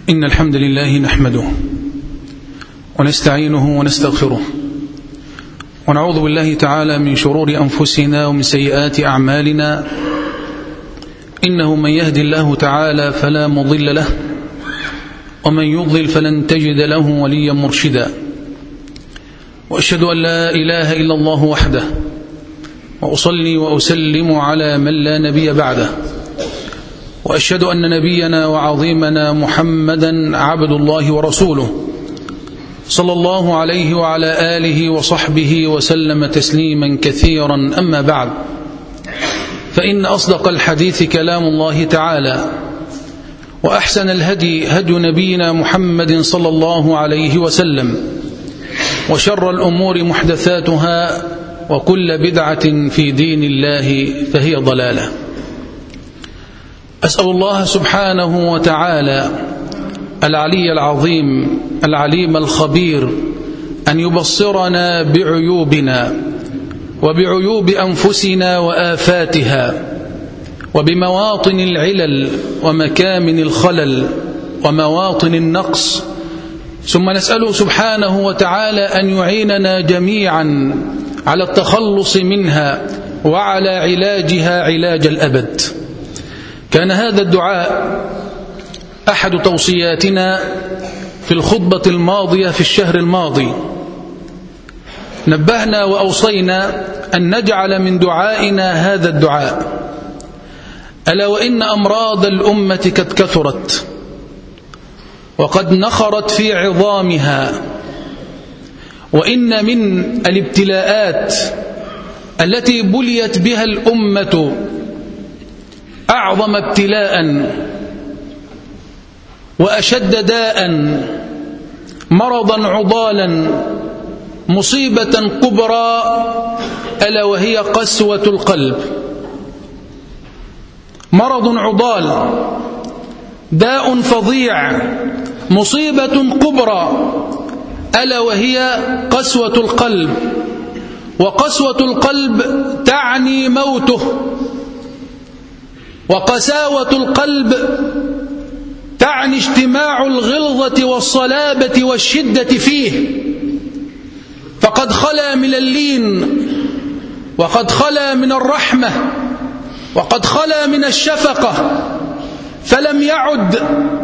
إن الحمد لله نحمده ونستعينه ونستغفره ونعوذ بالله تعالى من شرور أنفسنا ومن سيئات أعمالنا. إنه من يهدي الله تعالى فلا مضل له ومن يضلل فلن تجد له وليا مرشدا. وأشهد أن لا إله إلا الله وحده وأصلي وأسلم على من لا نبي بعده. وأشهد أن نبينا وعظيمنا محمدا عبد الله ورسوله صلى الله عليه وعلى آله وصحبه وسلم تسليما كثيرا. أما بعد، فإن أصدق الحديث كلام الله تعالى، وأحسن الهدي هدي نبينا محمد صلى الله عليه وسلم، وشر الأمور محدثاتها، وكل بدعة في دين الله فهي ضلالة. أسأل الله سبحانه وتعالى العلي العظيم العليم الخبير أن يبصرنا بعيوبنا وبعيوب أنفسنا وآفاتها وبمواطن العلل ومكامن الخلل ومواطن النقص، ثم نسأله سبحانه وتعالى أن يعيننا جميعا على التخلص منها وعلى علاجها علاج الأبد. كان هذا الدعاء أحد توصياتنا في الخطبة الماضية في الشهر الماضي. نبهنا وأوصينا أن نجعل من دعائنا هذا الدعاء: ألا وإن أمراض الأمة قد كثرت وقد نخرت في عظامها، وإن من الابتلاءات التي بليت بها الأمة أعظم ابتلاء وأشد داء، مرضا عضالا، مصيبة كبرى، ألا وهي قسوة القلب. مرض عضال، داء فظيع، مصيبة كبرى، ألا وهي قسوة القلب. وقسوة القلب تعني موته، وقساوة القلب تعني اجتماع الغلظة والصلابة والشدة فيه، فقد خلا من اللين، وقد خلا من الرحمة، وقد خلا من الشفقة، فلم يعد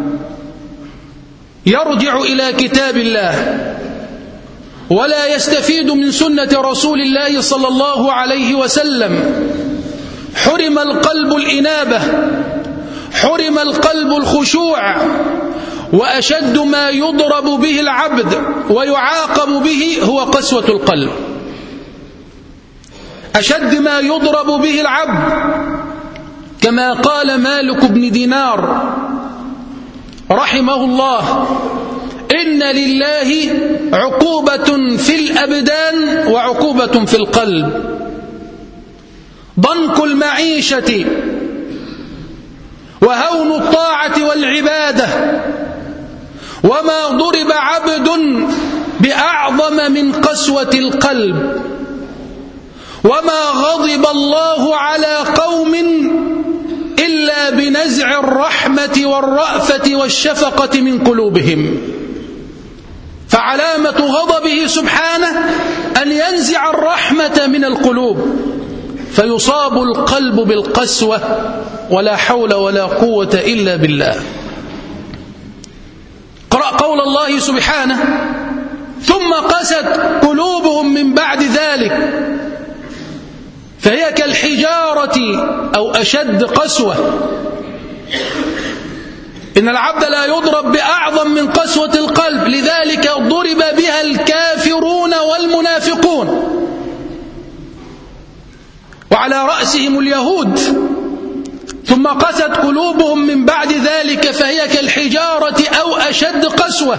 يرجع إلى كتاب الله ولا يستفيد من سنة رسول الله صلى الله عليه وسلم. حرم القلب الإنابة، حرم القلب الخشوع، وأشد ما يضرب به العبد ويعاقب به هو قسوة القلب. أشد ما يضرب به العبد، كما قال مالك بن دينار رحمه الله: إن لله عقوبة في الأبدان وعقوبة في القلب. ضنك المعيشة وهون الطاعة والعبادة، وما ضرب عبد بأعظم من قسوة القلب، وما غضب الله على قوم إلا بنزع الرحمة والرأفة والشفقة من قلوبهم. فعلامة غضبه سبحانه أن ينزع الرحمة من القلوب، فيصاب القلب بالقسوة، ولا حول ولا قوة إلا بالله. قرأ قول الله سبحانه: ثم قست قلوبهم من بعد ذلك فهي كالحجارة أو أشد قسوة. إن العبد لا يضرب بأعظم من قسوة القلب، لذلك ضرب بها الكافرون والمنافقون، وعلى رأسهم اليهود. ثم قست قلوبهم من بعد ذلك فهي كالحجارة أو أشد قسوة.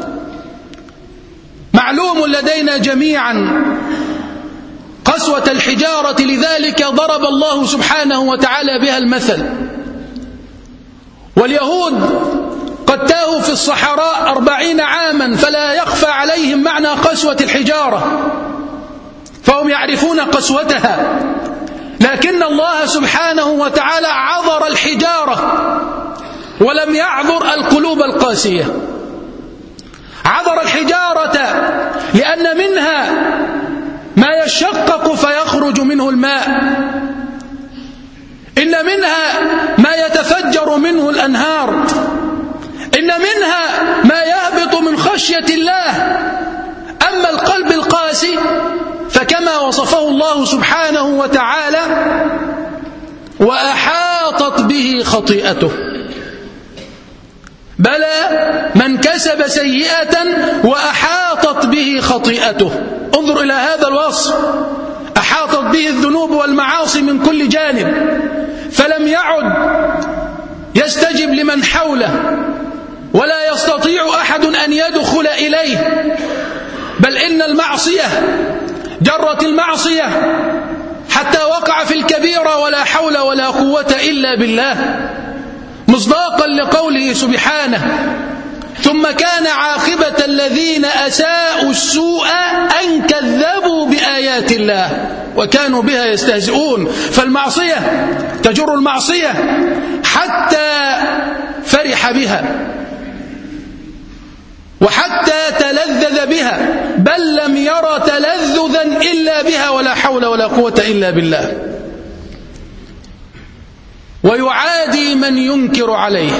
معلوم لدينا جميعا قسوة الحجارة، لذلك ضرب الله سبحانه وتعالى بها المثل. واليهود قد تاهوا في الصحراء 40 عاما، فلا يخفى عليهم معنى قسوة الحجارة، فهم يعرفون قسوتها، لكن الله سبحانه وتعالى عذر الحجارة ولم يعذر القلوب القاسية. عذر الحجارة لأن منها ما يشقق فيخرج منه الماء، إن منها ما يتفجر منه الأنهار، إن منها ما يهبط من خشية الله. أما القلب القاسي فكما وصفه الله سبحانه وتعالى: وأحاطت به خطيئته. بلى من كسب سيئة وأحاطت به خطيئته. انظر إلى هذا الوصف: أحاطت به الذنوب والمعاصي من كل جانب، فلم يعد يستجب لمن حوله، ولا يستطيع أحد أن يدخل إليه، بل إن المعصية جرت المعصية حتى وقع في الكبيرة ولا حول ولا قوة إلا بالله، مصداقا لقوله سبحانه: ثم كان عاقبة الذين أساءوا السوء أن كذبوا بآيات الله وكانوا بها يستهزئون. فالمعصية تجر المعصية حتى فرح بها وحتى تلذذ بها، بل لم ير تلذذا إلا بها ولا حول ولا قوة إلا بالله، ويعادي من ينكر عليه.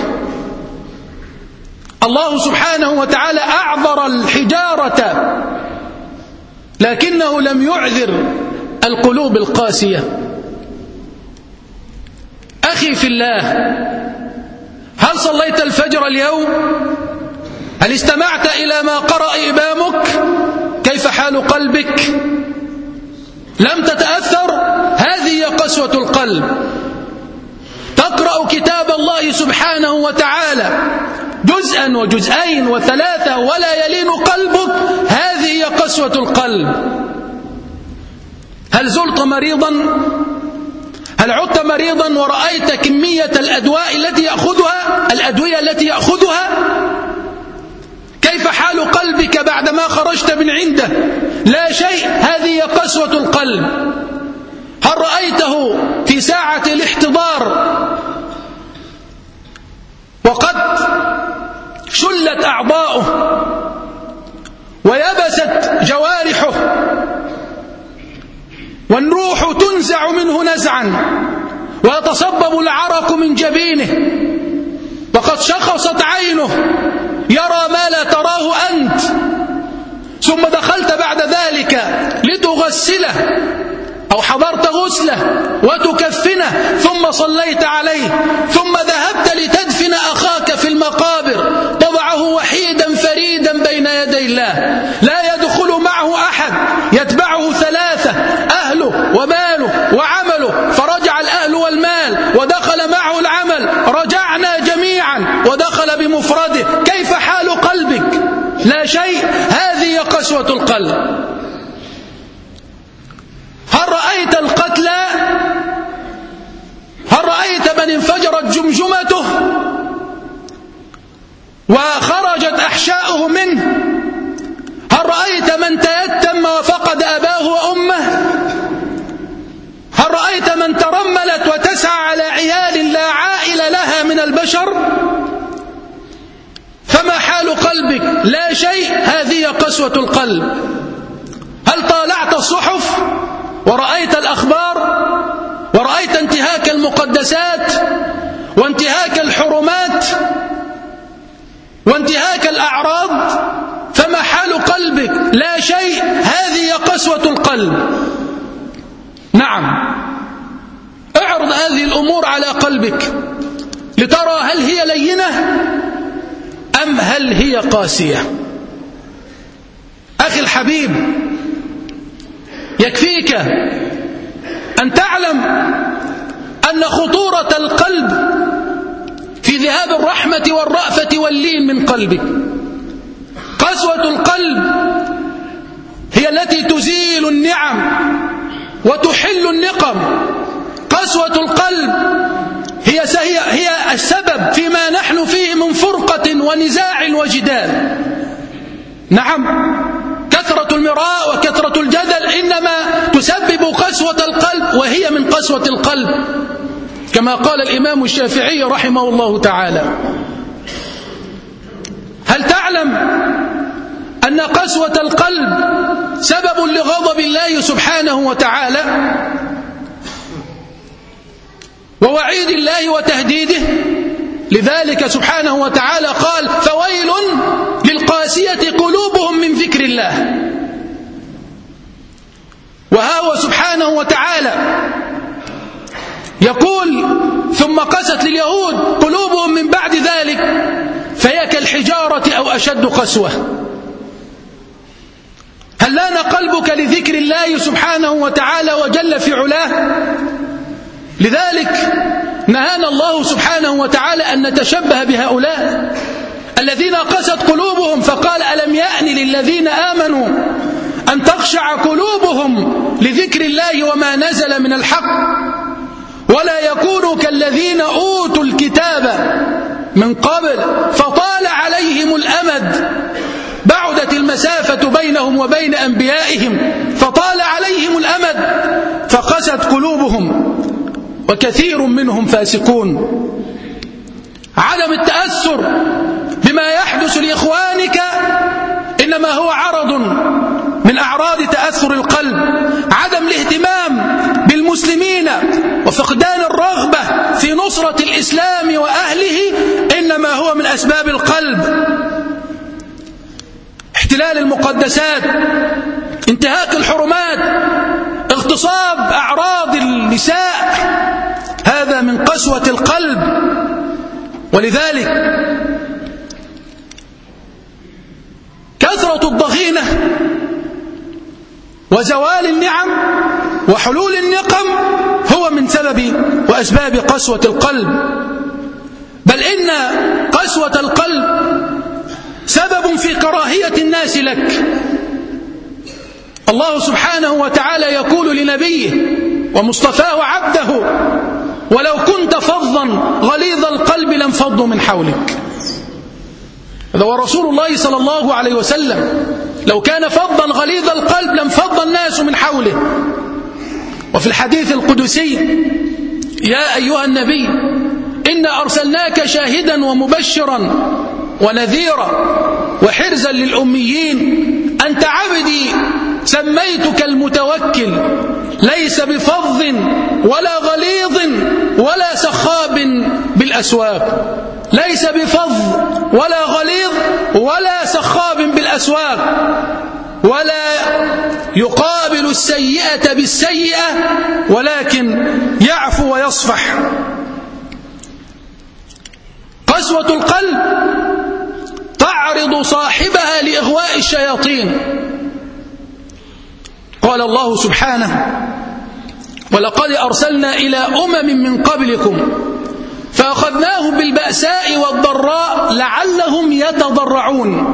الله سبحانه وتعالى أعذر الحجارة لكنه لم يعذر القلوب القاسية. أخي في الله، هل صليت الفجر اليوم؟ هل استمعت إلى ما قرأ إمامك؟ كيف حال قلبك؟ لم تتأثر؟ هذه قسوة القلب. تقرأ كتاب الله سبحانه وتعالى جزءا وجزئين وثلاثة ولا يلين قلبك، هذه قسوة القلب. هل زلت مريضا؟ هل عدت مريضا ورأيت كمية الأدوية التي يأخذها؟ كيف حال قلبك بعدما خرجت من عنده؟ لا شيء، هذه قسوة القلب. هل رأيته في ساعة الاحتضار وقد شلت أعضاؤه ويبست جوارحه والروح تنزع منه نزعا ويتصبب العرق من جبينه وقد شخصت عينه يرى ما لا تراه أنت، ثم دخلت بعد ذلك لتغسله أو حضرت غسله وتكفنه ثم صليت عليه، ثم ذهبت لتدفن أخاك في المقابر، تضعه وحيدا فريدا بين يدي الله، لا يدخل معه أحد، يتبعه ثلاثة: أهله وماله وعمله، فرجع الأهل والمال ودخل معه العمل، رجعنا جميعا ودخل بمفرده. كيف حال قلبك؟ لا شيء، هذه قسوة القلب. هل رأيت القتلى؟ هل رأيت من انفجرت جمجمته وخرجت أحشاؤه منه؟ هل رأيت من تيتم وفقد أباه وأمه؟ هل رأيت من ترملت وتسعى على عيال لا عائل لها من البشر؟ فما حال قلبك؟ لا شيء، هذه قسوة القلب. هل طالعت الصحف ورأيت الأخبار ورأيت انتهاك المقدسات وانتهاك الحرمات وانتهاك الأعراض؟ فما حال قلبك؟ لا شيء، هذه قسوة القلب. نعم، اعرض هذه الأمور على قلبك لترى هل هي لينة أم هل هي قاسية. أخي الحبيب، يكفيك أن تعلم أن خطورة القلب في ذهاب الرحمة والرأفة واللين من قلبك. قسوة القلب هي التي تزيل النعم وتحل النقم. قسوة القلب هي السبب فيما نحن فيه من فرقة ونزاع وجدال. نعم، كثرة المراء وكثرة الجدل إنما تسبب قسوة القلب، وهي من قسوة القلب. كما قال الإمام الشافعي رحمه الله تعالى. هل تعلم أن قسوة القلب سبب لغضب الله سبحانه وتعالى ووعيد الله وتهديده؟ لذلك سبحانه وتعالى قال: فويل للقاسية قلوبهم من ذكر الله. وها هو سبحانه وتعالى يقول: ثم قست لليهود قلوبهم من بعد ذلك فهي كالحجارة أو أشد قسوة. هل لان قلبك لذكر الله سبحانه وتعالى وجل في علاه؟ لذلك نهانا الله سبحانه وتعالى أن نتشبه بهؤلاء الذين قست قلوبهم، فقال: ألم يأن للذين آمنوا أن تخشع قلوبهم لذكر الله وما نزل من الحق ولا يكونوا كالذين أوتوا الكتاب من قبل فطال عليهم الأمد، بعدت المسافة بينهم وبين أنبيائهم فطال عليهم الأمد فقست قلوبهم وكثير منهم فاسقون. عدم التأثر بما يحدث لإخوانك إنما هو عرض من أعراض تأثر القلب. عدم الاهتمام بالمسلمين وفقدان الرغبة في نصرة الإسلام وأهله إنما هو من أسباب القلب. احتلال المقدسات، انتهاك الحرمات، اغتصاب أعراض النساء، هذا من قسوة القلب. ولذلك كثرة الضغينة وزوال النعم وحلول النقم هو من سبب وأسباب قسوة القلب. بل إن قسوة القلب سبب في كراهية الناس لك. الله سبحانه وتعالى يقول لنبيه ومصطفاه عبده: ولو كنت فظا غليظ القلب لانفضوا من حولك. هذا ورسول الله صلى الله عليه وسلم لو كان فظا غليظ القلب لانفض الناس من حوله. وفي الحديث القدسي: يا أيها النبي إنا أرسلناك شاهدا ومبشرا ونذيرا وحرزا للأميين، أنت عبدي سميتك المتوكل، ليس بفظ ولا غليظ ولا سخاب بالأسواق. ليس بفظ ولا غليظ ولا سخاب بالأسواق، ولا يقابل السيئة بالسيئة ولكن يعفو ويصفح. قسوة القلب تعرض صاحبها لإغواء الشياطين. قال الله سبحانه: ولقد أرسلنا إلى من قبلكم فأخذناهم بالبأساء والضراء لعلهم يتضرعون.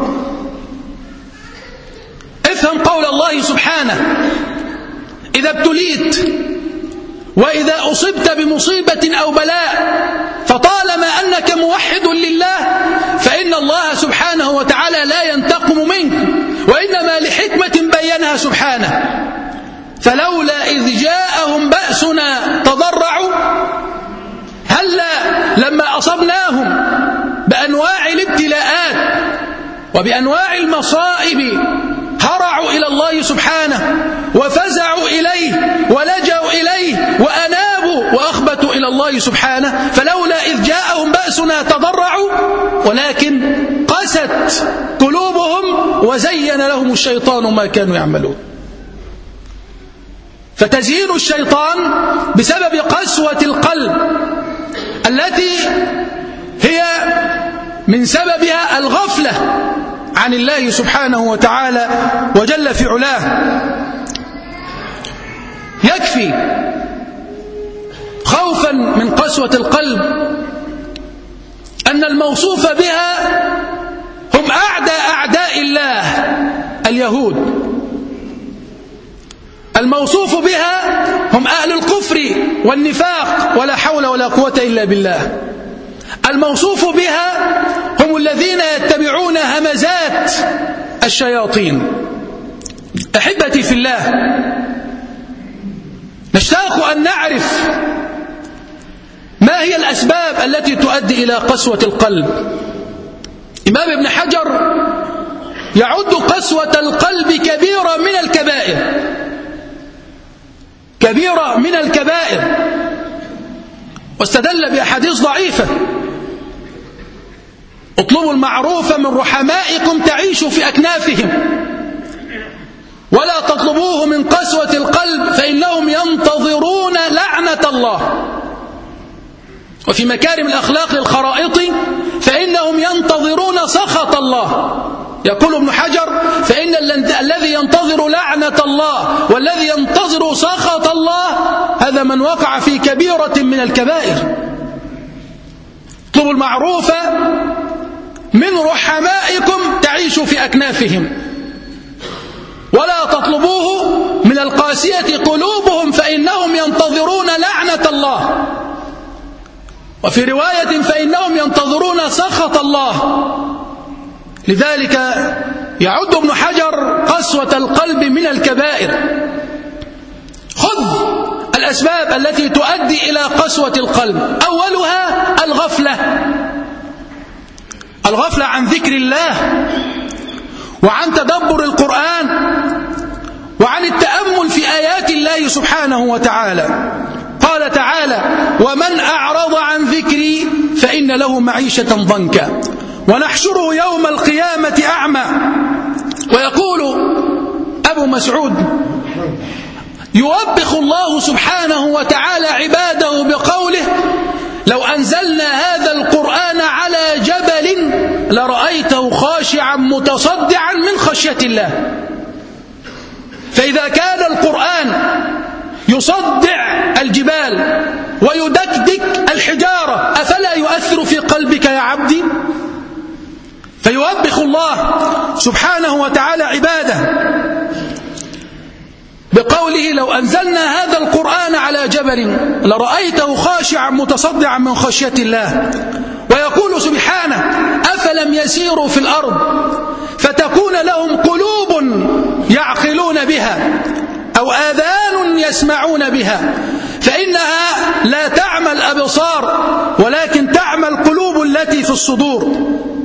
افهم قول الله سبحانه: إذا ابتليت وإذا أصبت بمصيبة أو بلاء فطالما أنك موحد لله فإن الله سبحانه وتعالى لا ينتقم منك، وإنما لحكمة بينها سبحانه. فلولا إذ جاءهم بأسنا تضرعوا، هلا لما أصبناهم بأنواع الابتلاءات وبأنواع المصائب هرعوا إلى الله سبحانه وفزعوا إليه ولجأوا إليه وأنابوا وأخبتوا إلى الله سبحانه. فلولا إذ جاءهم بأسنا تضرعوا ولكن قست قلوبهم وزين لهم الشيطان ما كانوا يعملون. فتزيين الشيطان بسبب قسوة القلب التي هي من سببها الغفلة عن الله سبحانه وتعالى وجل في علاه. يكفي خوفا من قسوة القلب أن الموصوف بها هم أعداء الله اليهود. الموصوف بها هم أهل الكفر والنفاق ولا حول ولا قوة إلا بالله. الموصوف بها هم الذين يتبعون همزات الشياطين. أحبتي في الله، نشتاق أن نعرف ما هي الأسباب التي تؤدي إلى قسوة القلب؟ إمام ابن حجر يعد قسوة القلب كبيرة من الكبائر، كبيرة من الكبائر، واستدل بأحاديث ضعيفة: اطلبوا المعروف من رحمائكم تعيشوا في أكنافهم، ولا تطلبوه من قسوة القلب فإنهم ينتظرون لعنة الله. وفي مكارم الأخلاق للخرائط: فإنهم ينتظرون سخط الله. يقول ابن حجر: فإن الذي ينتظر لعنة الله والذي ينتظر سخط الله هذا من وقع في كبيرة من الكبائر. اطلبوا المعروف من رحمائكم تعيشوا في أكنافهم، ولا تطلبوه من القاسية قلوبهم فإنهم ينتظرون لعنة الله. وفي رواية: فإنهم ينتظرون سخط الله. لذلك يعد ابن حجر قسوة القلب من الكبائر. خذ الأسباب التي تؤدي إلى قسوة القلب. أولها الغفلة، الغفلة عن ذكر الله وعن تدبر القرآن وعن التأمل في آيات الله سبحانه وتعالى. قال تعالى: ومن أعرض عن ذكري فإن له معيشة ضنكا ونحشره يوم القيامة أعمى. ويقول أبو مسعود: يوبخ الله سبحانه وتعالى عباده بقوله: لو أنزلنا هذا القرآن على جبل لرأيته خاشعا متصدعا من خشية الله. فإذا كان القرآن يصدع الجبال ويدكدك الحجارة أفلا يؤثر في قلبك يا عبدي؟ فيوبخ الله سبحانه وتعالى عباده بقوله: لو أنزلنا هذا القرآن على جبل لرأيته خاشعا متصدعا من خشية الله. ويقول سبحانه: أفلم يسيروا في الأرض فتكون لهم قلوب يعقلون بها أو آذان يسمعون بها فإنها لا تعمى الأبصار ولكن تعمى القلوب التي في الصدور.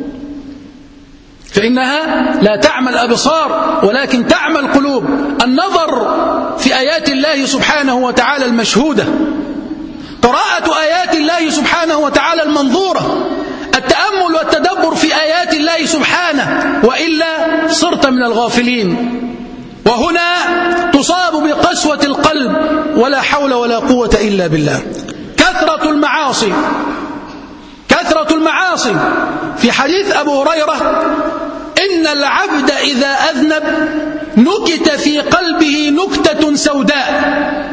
فإنها لا تعمى الأبصار ولكن تعمى القلوب. النظر في آيات الله سبحانه وتعالى المشهودة، قراءة آيات الله سبحانه وتعالى المنظورة، التأمل والتدبر في آيات الله سبحانه، وإلا صرت من الغافلين. وهنا تصاب بقسوة القلب ولا حول ولا قوة إلا بالله. كثرة المعاصي، كثرة المعاصي. في حديث أبو هريرة: إن العبد إذا أذنب نكت في قلبه نكتة سوداء.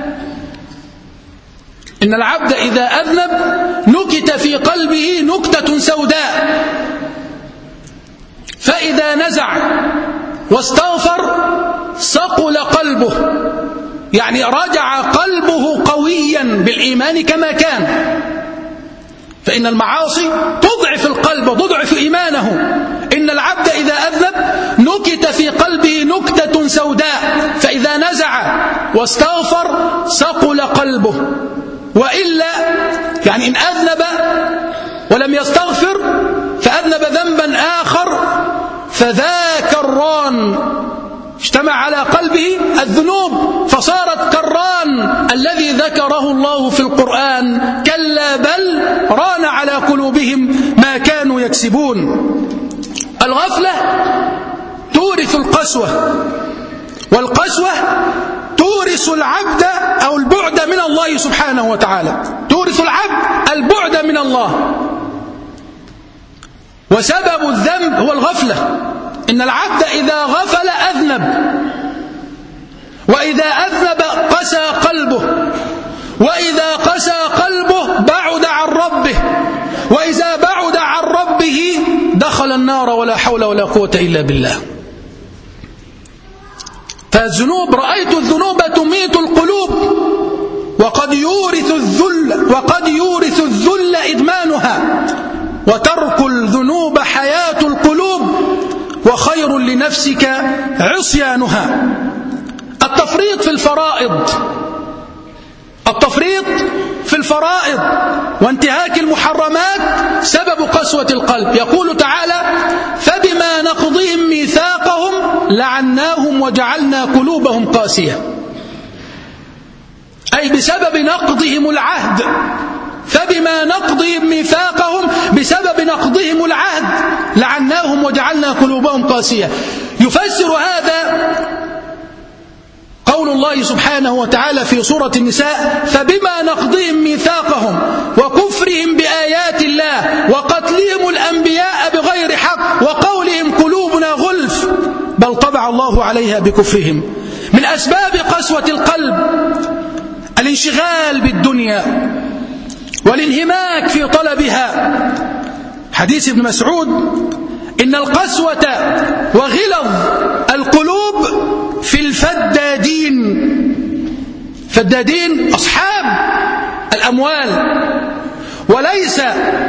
إن العبد إذا أذنب نكت في قلبه نكتة سوداء، فإذا نزع واستغفر صقل قلبه، يعني رجع قلبه قويا بالإيمان كما كان. فإن المعاصي تضعف القلب وتضعف إيمانه. إن العبد إذا أذنب نكت في قلبه نكتة سوداء، فإذا نزع واستغفر صقل قلبه. وإلا يعني إن أذنب ولم يستغفر فأذنب ذنبا آخر فذاك الران اجتمع على قلبه الذنوب فصارت كالران الذي ذكره الله في القرآن: كلا بل ران على قلوبهم ما كانوا يكسبون. الغفلة تورث القسوة، والقسوة تورث العبد أو البعد من الله سبحانه وتعالى، تورث العبد البعد من الله. وسبب الذنب هو الغفلة. إن العبد إذا غفل أذنب، وإذا أذنب قسى قلبه، وإذا قسى قلبه بعد عن ربه، وإذا بعد عن ربه دخل النار ولا حول ولا قوة إلا بالله. فالذنوب، رأيت الذنوب تميت القلوب وقد يورث الذل إدمانها، وترك الذنوب حياة القلوب وخير لنفسك عصيانها. التفريط في الفرائض، التفريط في الفرائض وانتهاك المحرمات سبب قسوة القلب. يقول تعالى: فبما نقضهم ميثاقهم لعناهم وجعلنا قلوبهم قاسية، أي بسبب نقضهم العهد. فبما نقضهم ميثاقهم، بسبب نقضهم العهد لعناهم وجعلنا قلوبهم قاسية. يفسر هذا قول الله سبحانه وتعالى في سورة النساء: فبما نقضهم ميثاقهم وكفرهم بآيات الله وقتلهم الأنبياء بغير حق وقولهم قلوبنا غلف بل طبع الله عليها بكفرهم. من أسباب قسوة القلب الانشغال بالدنيا والانهماك في طلبها. حديث ابن مسعود: إن القسوة وغلظ القلوب في الفدادين. فدادين أصحاب الأموال، وليس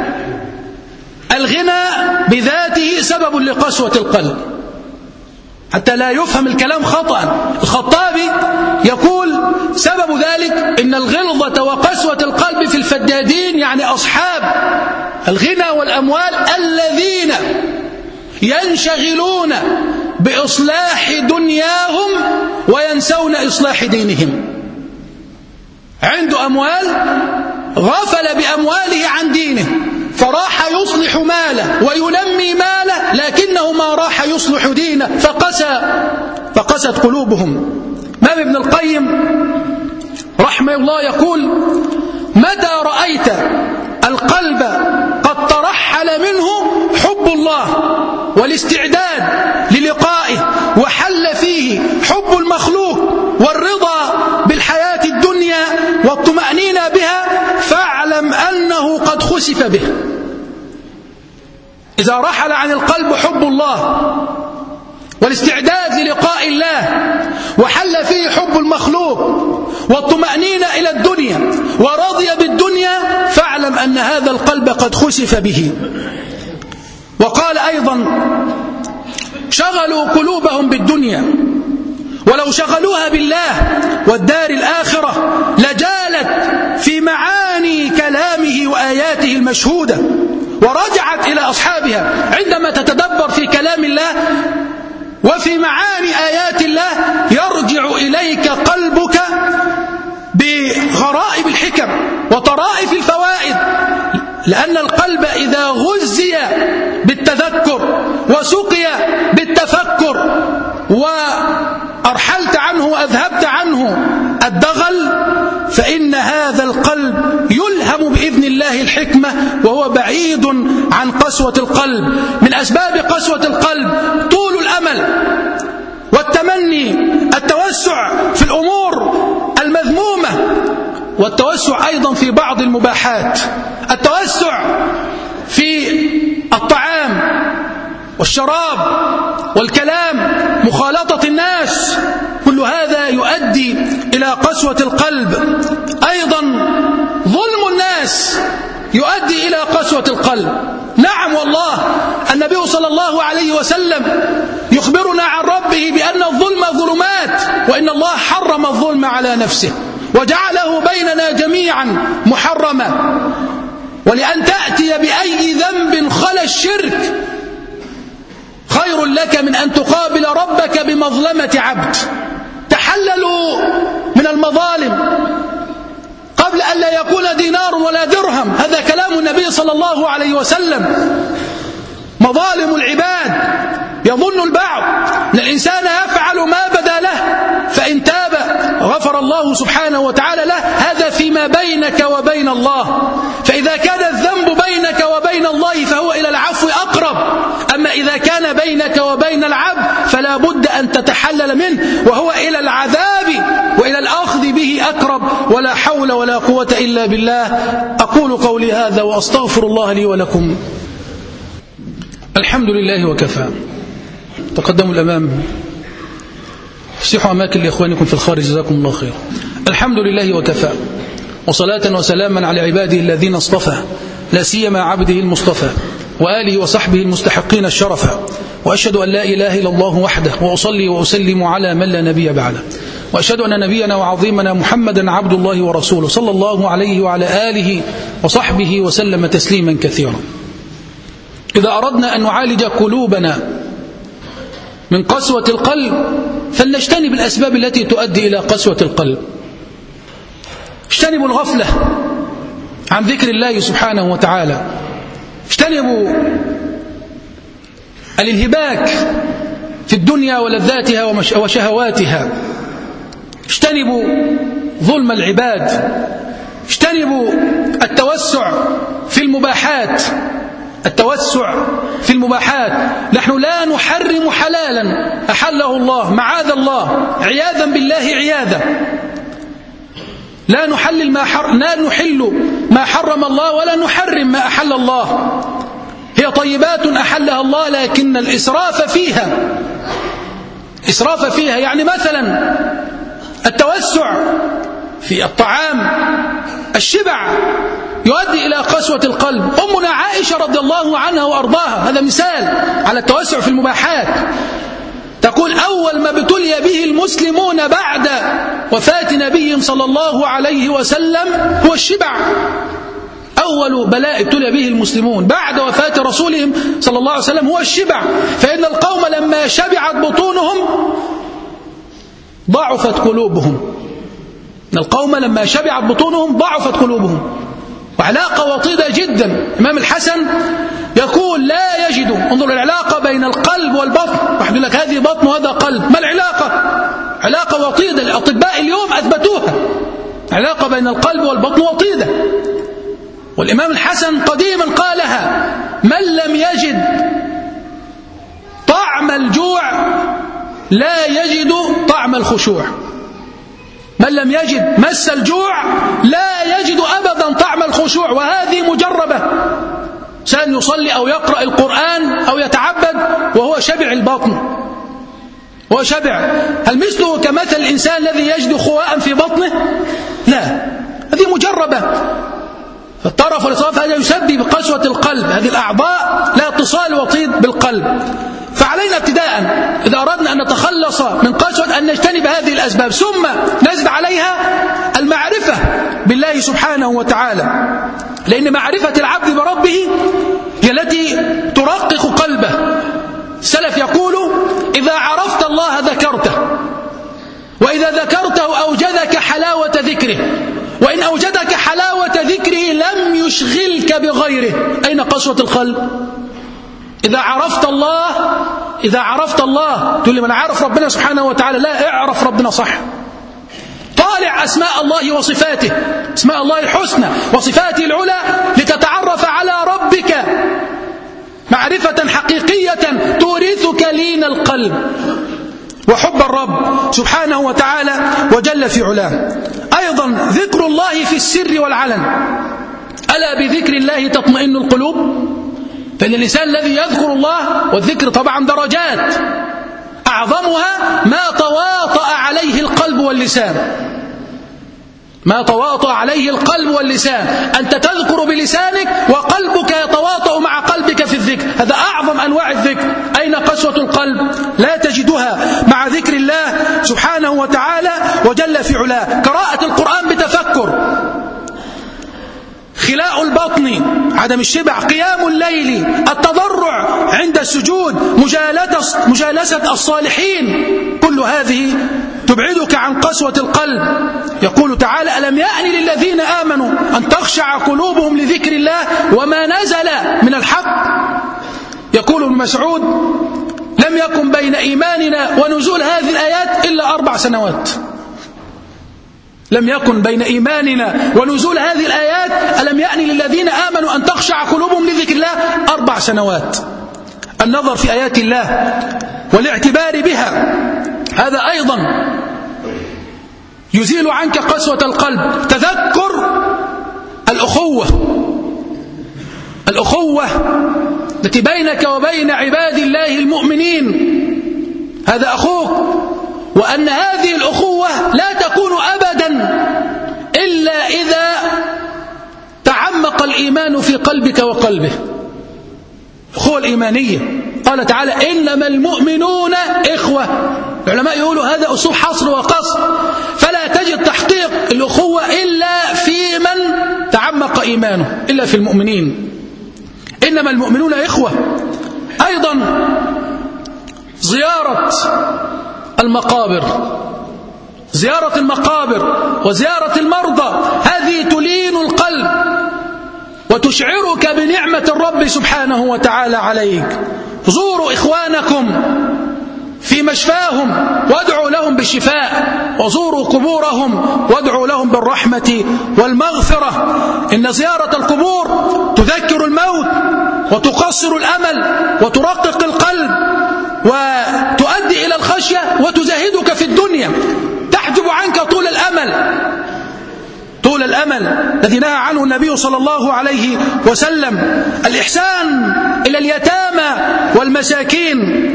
الغنى بذاته سبب لقسوة القلب، حتى لا يفهم الكلام خطأ. الخطابي يقول: سبب ذلك إن الغلظة وقسوة القلب في الفدادين، يعني أصحاب الغنى والأموال الذين ينشغلون بإصلاح دنياهم وينسون إصلاح دينهم. عنده أموال، غفل بأمواله عن دينه، فراح يصلح ماله وينمي ماله، لكنه ما راح يصلح دينه، فقست قلوبهم. إمام ابن القيم رحمه الله يقول: متى رأيت القلب قد ترحل منه حب الله والاستعداد للقائه وحل فيه حب المخلوق والرضا بالحياة الدنيا والطمأنينة بها، فاعلم أنه قد خسف به. إذا رحل عن القلب حب الله والاستعداد للقاء الله وحل فيه حب المخلوق والطمأنينة إلى الدنيا ورضي بالدنيا، فاعلم أن هذا القلب قد خسف به. وقال أيضا: شغلوا قلوبهم بالدنيا، ولو شغلوها بالله والدار الآخرة لجالت في معاني كلامه وآياته المشهودة ورجعت إلى أصحابها. عندما تتدبر في كلام الله وفي معاني آيات الله يرجع إليك قلبك بغرائب الحكم وطرائف الفوائد، لأن القلب إذا غذي بالتذكر وسقي بالتفكر وأرحلت عنه وأذهبت عنه الدغل، فإن هذا القلب يلهم بإذن الله الحكمة، وهو بعيد عن قسوة القلب. من أسباب قسوة القلب طول الأمل والتمني، التوسع في الأمور المذمومة، والتوسع أيضا في بعض المباحات، التوسع في الطعام والشراب والكلام، مخالطة الناس، كل هذا يؤدي إلى قسوة القلب. أيضا ظلم الناس يؤدي إلى قسوة القلب. نعم والله، النبي صلى الله عليه وسلم يخبرنا عن ربه بأن الظلم ظلمات، وإن الله حرم الظلم على نفسه وجعله بيننا جميعا محرما. ولأن تأتي بأي ذنب خلا الشرك خير لك من أن تقابل ربك بمظلمة عبد. تحللوا من المظالم قبل أن لا يكون دينار ولا درهم، هذا كلام النبي صلى الله عليه وسلم. مظالم العباد يظن البعض أن الإنسان يفعل ما بدا له، فإن تاب غفر الله سبحانه وتعالى له، هذا فيما بينك وبين الله. فإذا كان الذنب بينك وبين الله فهو إلى العفو أقرب، أما إذا كان بينك وبين العبد فلا بد أن تتحلل منه، وهو إلى العذاب وإلى الأخذ به أقرب، ولا حول ولا قوة إلا بالله. أقول قولي هذا وأستغفر الله لي ولكم. الحمد لله وكفى. تقدموا الأمام، افسحوا أماكن لإخوانكم في الخارج، جزاكم الله خير. الحمد لله وكفى، وصلاة وسلاما على عباده الذين اصطفى، لا سيما عبده المصطفى وآله وصحبه المستحقين الشرفة. وأشهد أن لا إله إلا الله وحده، وأصلي وأسلم على من لا نبي بعده. وأشهد أن نبينا وعظيمنا محمدا عبد الله ورسوله صلى الله عليه وعلى آله وصحبه وسلم تسليما كثيرا. إذا أردنا أن نعالج قلوبنا من قسوة القلب فلنجتنب الأسباب التي تؤدي إلى قسوة القلب. اجتنبوا الغفلة عن ذكر الله سبحانه وتعالى، اجتنبوا الانهباك في الدنيا ولذاتها وشهواتها، اجتنبوا ظلم العباد، اجتنبوا التوسع في المباحات. نحن لا نحرم حلالا أحله الله، معاذ الله، عياذا بالله عياذا. لا نحل ما حرم الله ولا نحرم ما أحل الله. هي طيبات أحلها الله، لكن الإسراف فيها يعني مثلا التوسع في الطعام، الشبع يؤدي إلى قسوة القلب. أمنا عائشة رضي الله عنها وأرضاها هذا مثال على التوسع في المباحات، تقول: أول ما ابتلي به المسلمون بعد وفاة نبي صلى الله عليه وسلم هو الشبع. أول بلاء ابتلي به المسلمون بعد وفاة رسولهم صلى الله عليه وسلم هو الشبع، فإن القوم لما شبعت بطونهم ضعفت قلوبهم. وعلاقة وطيدة جدا. إمام الحسن يقول: لا يجد، انظر العلاقة بين القلب والبطن، واحد يقول لك هذه بطن وهذا قلب، ما العلاقة؟ علاقة وطيدة، الأطباء اليوم أثبتوها، علاقة بين القلب والبطن وطيدة. والإمام الحسن قديما قالها: من لم يجد طعم الجوع لا يجد طعم الخشوع. من لم يجد مس الجوع لا يجد أبدا طعم الخشوع. وهذه مجربة. إنسان يصلي أو يقرأ القرآن أو يتعبد وهو شبع البطن، هو شبع. هل مثله كمثل الإنسان الذي يجد خواء في بطنه؟ لا، هذه مجربة. فالطرف والإصراف هذا يسبب قسوة القلب. هذه الأعضاء لا اتصال وطيد بالقلب. فعلينا ابتداء إذا أردنا أن نتخلص من قسوة أن نجتنب هذه الأسباب، ثم نزد عليها المعرفة بالله سبحانه وتعالى، لأن معرفة العبد بربه هي التي ترقق قلبه. السلف يقول: إذا عرفت الله ذكرته، وإذا ذكرته أوجدك حلاوة ذكره، وإن أوجدك حلاوة ذكره لم يشغلك بغيره. أين قسوة القلب؟ إذا عرفت الله تقول لي: من عرف ربنا سبحانه وتعالى. لا، اعرف ربنا صح. طالع أسماء الله وصفاته، أسماء الله الحسنى وصفاته العلى، لتتعرف على ربك معرفة حقيقية تورثك لين القلب وحب الرب سبحانه وتعالى وجل في علاه. أيضا ذكر الله في السر والعلن. ألا بذكر الله تطمئن القلوب. فإن الإنسان الذي يذكر الله، والذكر طبعا درجات، أعظمها ما تواطأ عليه القلب واللسان. أنت تذكر بلسانك وقلبك يتواطأ مع قلبك في الذكر، هذا أعظم أنواع الذكر. أين قسوة القلب؟ لا تجدها مع ذكر الله سبحانه وتعالى وجل في علاه. قراءة القرآن بتفكر، خلاء البطن، عدم الشبع، قيام الليل، التضرع عند السجود، مجالسة الصالحين، كل هذه تبعدك عن قسوة القلب. يقول تعالى: ألم يأن للذين آمنوا أن تخشع قلوبهم لذكر الله وما نزل من الحق. يقول ابن مسعود: لم يكن بين إيماننا ونزول هذه الآيات إلا 4 سنوات. لم يكن بين إيماننا ونزول هذه الآيات ألم يأن للذين آمنوا أن تخشع قلوبهم لذكر الله 4 سنوات. النظر في آيات الله والاعتبار بها، هذا أيضا يزيل عنك قسوة القلب. تذكر الأخوة التي بينك وبين عباد الله المؤمنين، هذا أخوك، وأن هذه الأخوة لا تكون أبدا إلا إذا تعمق الإيمان في قلبك وقلبه. الأخوة الإيمانية قال تعالى إنما المؤمنون إخوة. العلماء يقولوا هذا أسلوب حصر وقصر، فلا تجد تحقيق الأخوة إلا في من تعمق إيمانه، إلا في المؤمنين. إنما المؤمنون إخوة. أيضا زيارة المقابر، زيارة المقابر وزيارة المرضى، هذه تلين القلب وتشعرك بنعمة الرب سبحانه وتعالى عليك. زوروا إخوانكم في مشفاهم وادعوا لهم بالشفاء، وزوروا قبورهم وادعوا لهم بالرحمة والمغفرة. إن زيارة القبور تذكر الموت وتقصر الأمل وترقق القلب وتؤدي إلى الخشية وتزهدك في الدنيا، تحجب عنك طول الأمل الذي نهى عنه النبي صلى الله عليه وسلم. الإحسان إلى اليتامى والمساكين.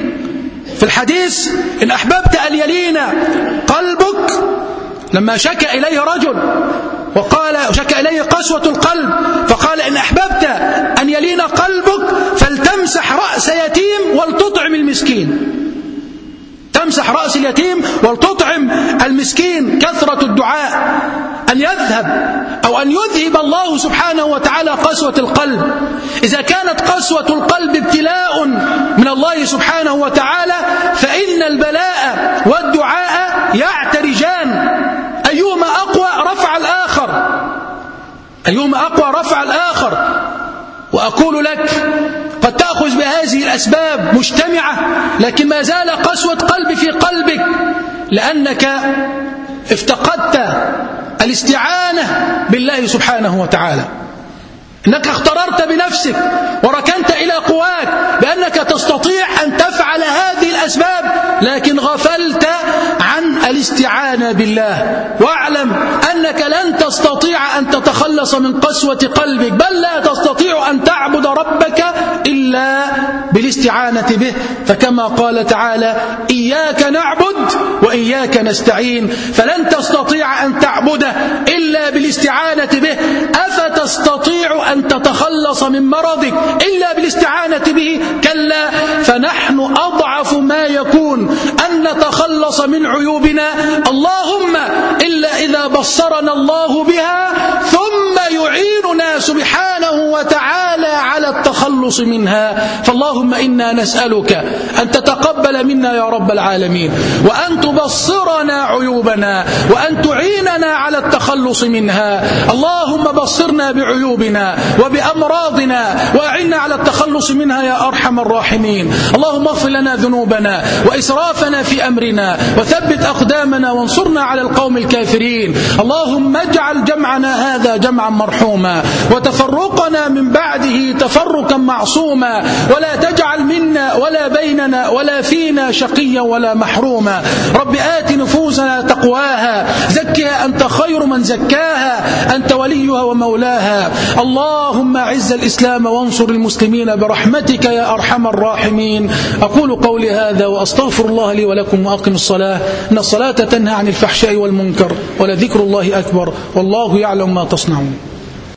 في الحديث إن أحببت أن يلين قلبك، لما شكى إليه رجل وقال شكى إليه قسوة القلب، فقال إن أحببت أن يلين قلبك فلتمسح رأس يتيم ولتطعم المسكين. تمسح رأس اليتيم ولتطعم المسكين. كثرة الدعاء أن يذهب أو أن يذهب الله سبحانه وتعالى قسوة القلب. إذا كانت قسوة القلب ابتلاء من الله سبحانه وتعالى، فإن البلاء والدعاء يعترجان، أيهما أقوى رفع الآخر، أيهما أقوى رفع الآخر. وأقول لك قد تأخذ بهذه الأسباب مجتمعة، لكن ما زال قسوة قلب في قلبك، لأنك افتقدت الاستعانة بالله سبحانه وتعالى. إنك اختررت بنفسك وركنت إلى قواك بأنك تستطيع أن تفعل هذه الأسباب، لكن غفلت عن الاستعانة بالله. واعلم أنك لن تستطيع أن تتخلص من قسوة قلبك، بل لا تستطيع أن تعبد ربك إلا بالاستعانة به. فكما قال تعالى إياك نعبد وإياك نستعين، فلن تستطيع أن تعبده إلا بالاستعانة به. أفتستطيع أن تتخلص من مرضك إلا بالاستعانة به؟ كلا، فنحن أضعف ما يكون أن نتخلص من عيوبنا، اللهم إلا إذا بصرنا الله بها ثم يعيننا سبحانه وتعالى على التخلص منها. فاللهم إنا نسألك أن تتقبل منا يا رب العالمين، وأن تبصرنا عيوبنا، وأن تعيننا على التخلص منها. اللهم بصرنا بعيوبنا وبأمراضنا وأعنا على التخلص منها يا أرحم الراحمين. اللهم اغفر لنا ذنوبنا وإسرافنا في أمرنا، وثبت أقدامنا وانصرنا على القوم الكافرين. اللهم اجعل جمعنا هذا جمعا مرحوما، وتفرقنا من بعده تفرقا معصوما، ولا تجعل منا ولا بيننا ولا فينا شقيا ولا محروما. رب آت نفوسنا تقواها، زكها أنت خير من زكاها، أنت وليها ومولاها. اللهم أعز الإسلام وانصر المسلمين برحمتك يا أرحم الراحمين. أقول قولي هذا وأستغفر الله لي ولكم، وأقم الصلاة إن الصلاة تنهى عن الفحشاء والمنكر، ولذكر الله أكبر، والله يعلم ما تصنعون.